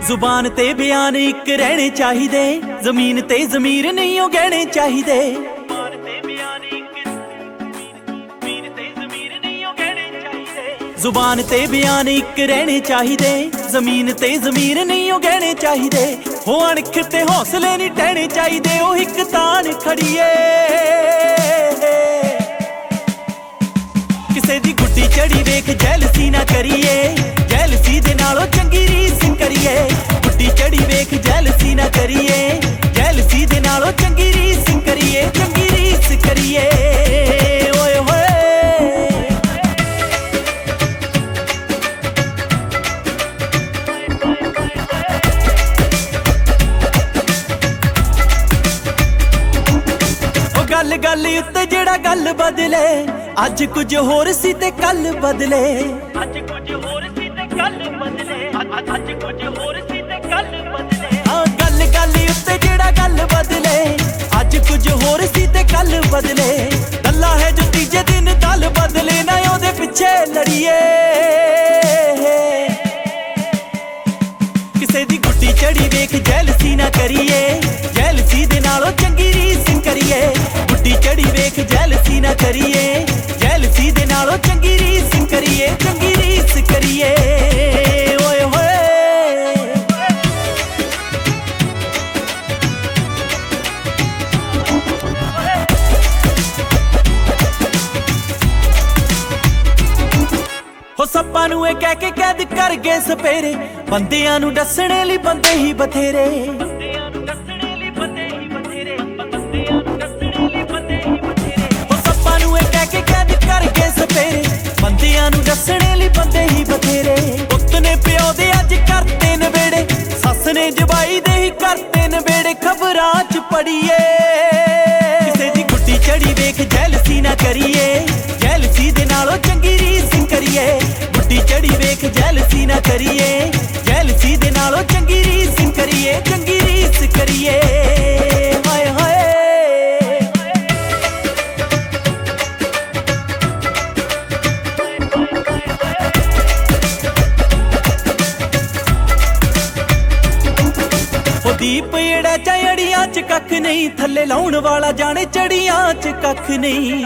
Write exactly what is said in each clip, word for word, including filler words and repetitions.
ਜ਼ੁਬਾਨ ਤੇ ਬਿਆਨ ਇੱਕ ਰਹਿਣੇ ਚਾਹੀਦੇ, ਜ਼ਮੀਨ ਤੇ ਜ਼ਮੀਰ ਨਹੀਂ ਉਹ ਗਹਿਣੇ ਚਾਹੀਦੇ। ਜ਼ੁਬਾਨ ਤੇ ਬਿਆਨ ਇੱਕ ਜ਼ਮੀਨ ਤੇ ਜ਼ਮੀਰ ਨਹੀਂ ਉਹ ਗਹਿਣੇ ਚਾਹੀਦੇ। ਜ਼ੁਬਾਨ ਤੇ ਬਿਆਨ ਇੱਕ ਰਹਿਣੇ ਚਾਹੀਦੇ, ਜ਼ਮੀਨ ਤੇ ਜ਼ਮੀਰ ਨਹੀਂ ਉਹ ਗਹਿਣੇ ਚਾਹੀਦੇ। ਹੋ ਅਣਖ ਤੇ ਹੌਸਲੇ ਨਹੀਂ ਟਹਿਣੇ ਚਾਹੀਦੇ, ਉਹ ਇੱਕ ਤਾਣ ਖੜੀਏ। ਕਿਸੇ ਦੀ ਗੁੱਡੀ ਚੜੀ ਵੇਖ ਜੈਲਸੀ ਨਾ ਕਰੀਏ, ਜੈਲਸੀ ਦੇ ਨਾਲੋਂ ਚੰਗੀ ਰੀਸ ਕਰੀਏ। ਗੁੱਡੀ ਚੜੀ ਵੇਖ ਜੈਲਸੀ ਨਾ ਕਰੀਏ, ਜੈਲਸੀ ਦੇ ਨਾਲੋਂ ਚੰਗੀ ਰੀਸ ਕਰੀਏ, ਚੰਗੀ ਰੀਸ ਕਰੀਏ। ਓਏ ਹੋਏ ਉਹ ਗੱਲ ਗੱਲ ਉੱਤੇ ਜਿਹੜਾ ਗੱਲ ਬਦਲੇ, ਅੱਜ ਕੁਝ ਹੋਰ ਸੀ ਤੇ ਕੱਲ ਬਦਲੇ। ਅੱਜ ਕੁਝ ਹੋਰ ਸੀ ਤੇ ਕੱਲ ਬਦਲੇ, ਅੱਜ ਕੁਝ ਹੋਰ ਸੀ ਤੇ ਕੱਲ ਬਦਲੇ। ਹਾਂ ਗੱਲ ਗੱਲ ਉੱਤੇ ਜਿਹੜਾ ਗੱਲ ਬਦਲੇ, ਅੱਜ ਕੁਝ ਹੋਰ ਸੀ ਤੇ ਕੱਲ ਬਦਲੇ। ਗੱਲਾਂ ਹੈ ਜੋ ਤੀਜੇ ਦਿਨ ਦਲ ਬਦਲੇ, ਨਾ ਉਹਦੇ ਪਿੱਛੇ ਲੜੀਏ। ਕਿਸੇ ਦੀ ਗੁੱਡੀ ਚੜੀ ਵੇਖ ਜੈਲਸੀ ਨਾ ਕਰੀਏ, ਜੈਲਸੀ ਦੇ ਨਾਲੋਂ ਚੰਗੀ ਰੀਸ ਕਰੀਏ। ਗੁੱਡੀ ਚੜੀ ਵੇਖ ਜੈਲਸੀ ਨਾ ਕਰੀਏ, ਜੈਲਸੀ ਦੇ ਨਾਲੋਂ ਚੰਗੀ ਰੀਸ ਕਰੀਏ, ਚੰਗੀ ਰੀਸ ਕਰੀਏ। ਓਏ ਹੋਏ ਹੋ ਸੱਪਾਂ ਨੂੰ ਇਹ ਕਹਿ ਕੇ ਕੈਦ ਕਰ ਗਏ ਸਪੇਰੇ, ਬੰਦਿਆਂ ਨੂੰ ਦੱਸਣੇ ਲਈ ਬੰਦੇ ਹੀ ਬਥੇਰੇ। ਬੰਦਿਆਂ ਨੂੰ ਦੱਸਣੇ ਲਈ ਬੰਦੇ ਹੀ ਬਥੇਰੇ, ਬੰਦਿਆਂ ਨੂੰ ਦੱਸਣੇ ਲਈ ਬੰਦੇ ਹੀ ਬਥੇਰੇ। ਹੋ ਸੱਪਾਂ ਨੂੰ ਇਹ ਕਹਿ ਕੇ ਕੈਦ ਕਰ ਗਏ ਸਪੇਰੇ, ਬੰਦਿਆਂ ਨੂੰ ਦੱਸਣੇ ਲਈ ਬੰਦੇ ਹੀ ਬਥੇਰੇ। ਪੁੱਤ ਨੇ ਪਿਓ ਦੇ ਅੱਜ ਕਰਤੇ ਨਵੇੜੇ, ਸੱਸ ਨੇ ਜਵਾਈ ਦੇ ਹੀ ਕਰਤੇ ਨਵੇੜੇ। ਖਬਰਾਂ ਚ ਪੜੀਏ ਕਿਸੇ ਦੀ ਗੁੱਡੀ ਚੜੀ ਵੇਖ ਜੈਲਸੀ ਨਾ ਕਰੀਏ, ਜੈਲਸੀ ਦੇ ਨਾਲੋਂ ਚੰਗੀ ਰੀਸ ਕਰੀਏ। ਗੁੱਡੀ ਚੜੀ ਵੇਖ ਜੈਲਸੀ ਨਾ ਕਰੀਏ, ਜੈਲਸੀ ਦੇ ਨਾਲੋਂ ਚੰਗੀ ਰੀਸ ਕਰੀਏ, ਚੰਗੀ ਰੀਸ ਕਰੀਏ। ਹਾਏ ਹਾਏ ਉਹ ਦੀਪ ਜਿਹੜਾ ਚੜੀਆਂ ਚ ਕੱਖ ਨਹੀਂ, ਥੱਲੇ ਲਾਉਣ ਵਾਲਾ ਜਾਣੇ ਚੜੀਆਂ ਚ ਕੱਖ ਨਹੀਂ।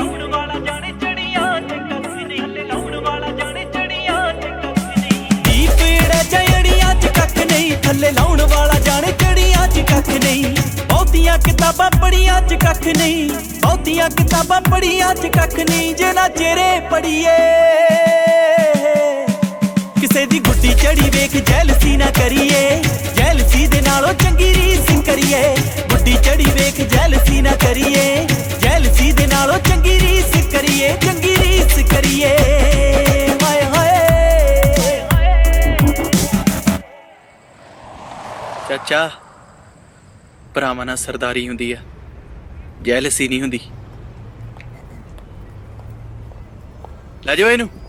ਥੱਲੇ ਲਾਉਣ ਵਾਲਾ ਜਾਣੇ ਚੜੀਆਂ ਚ ਕੱਖ ਨਹੀਂ। ਬਹੁਤੀਆਂ ਕਿਤਾਬਾਂ ਪੜੀਆਂ ਚ ਕੱਖ ਨਹੀਂ, ਬਹੁਤੀਆਂ ਕਿਤਾਬਾਂ ਪੜੀਆਂ ਚ ਕੱਖ ਨਹੀਂ। ਜੇ ਨਾ ਚਿਹਰੇ ਪੜੀਏ ਕਿਸੇ ਦੀ ਗੁੱਡੀ ਚੜੀ ਵੇਖ ਜੈਲਸੀ ਨਾ ਕਰੀਏ, ਜੈਲਸੀ ਦੇ ਨਾਲੋਂ ਚੰਗੀ ਰੀਸ ਕਰੀਏ। ਗੁੱਡੀ ਚੜੀ ਵੇਖ ਜੈਲਸੀ ਨਾ ਕਰੀਏ, ਜੈਲਸੀ ਦੇ ਨਾਲੋਂ ਚੰਗੀ ਰੀਸ ਕਰੀਏ, ਚੰਗੀ ਰੀਸ ਕਰੀਏ। ਹਾਏ ਹਾਏ ਚਾਚਾ ਭਰਾਵਾਂ ਨਾਲ ਸਰਦਾਰੀ ਹੁੰਦੀ ਆ, ਜੈਲਸੀ ਨਹੀਂ ਹੁੰਦੀ। ਲੈ ਜਾਓ ਇਹਨੂੰ।